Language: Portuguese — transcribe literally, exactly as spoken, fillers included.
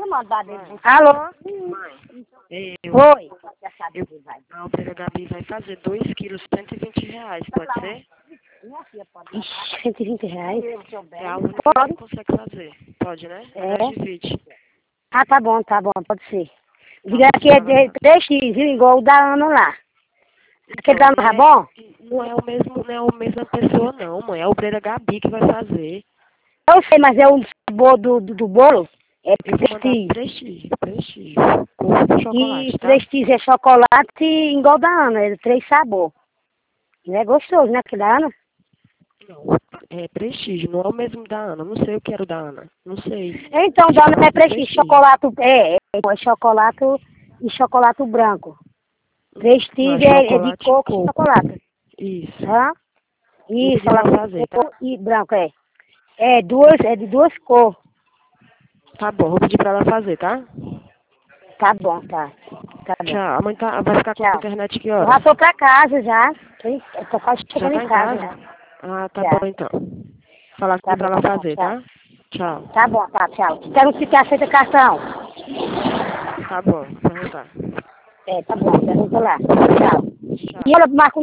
Alô? Mãe, eu, Oi. eu, a Alfreira Gabi vai fazer dois quilos, cento e vinte reais, pode ser? Ixi, cento e vinte reais? É a única Pode. que consegue fazer. Pode, né? É. Nós divide. Ah, tá bom, tá bom, pode ser. Tá, Diga que é tá na- de três x, viu? Igual o da Ana lá. Aquele da Então, Ana tá não é, bom? não é o mesmo, não é a mesma pessoa não, mãe. É a Obreira Gabi que vai fazer. Eu sei, mas é o sabor do, do, do bolo. É Eu vou mandar prestígio. prestígio, prestígio. Com E chocolate, tá? prestígio é chocolate igual o da Ana, é três sabor. Não é gostoso, né, aquele da Ana? Não, é prestígio, não é o mesmo da Ana. Não sei o que era o da Ana. Não sei. Então, Acho da que Ana vai é ser prestígio, prestígio. chocolate, é, é, é chocolate e chocolate branco. Não, é Prestígio é, é de chocolate e coco e coco. chocolate. Isso. Hã? Vou Isso, pedir pra ela ela com fazer, tá? cor e branco, é. É duas, é de duas cores. Tá bom, vou pedir pra ela fazer, tá? Tá bom, tá. Tá bom. Tchau. A mãe tá, vai ficar com a Tchau. internet que Eu horas? já tô pra casa já. Tô em- Eu tô quase Já chegando tá em em casa casa? já. Ah, tá bom Já. então. Falar Tá comigo pra bom, ela tá, fazer, tchau. tá? Tchau. Tá bom, tá, tchau. Pergunta se aceita cartão. Tá bom, vou perguntar. É, tá bom, pergunta lá. Tchau. Tchau. E ela marca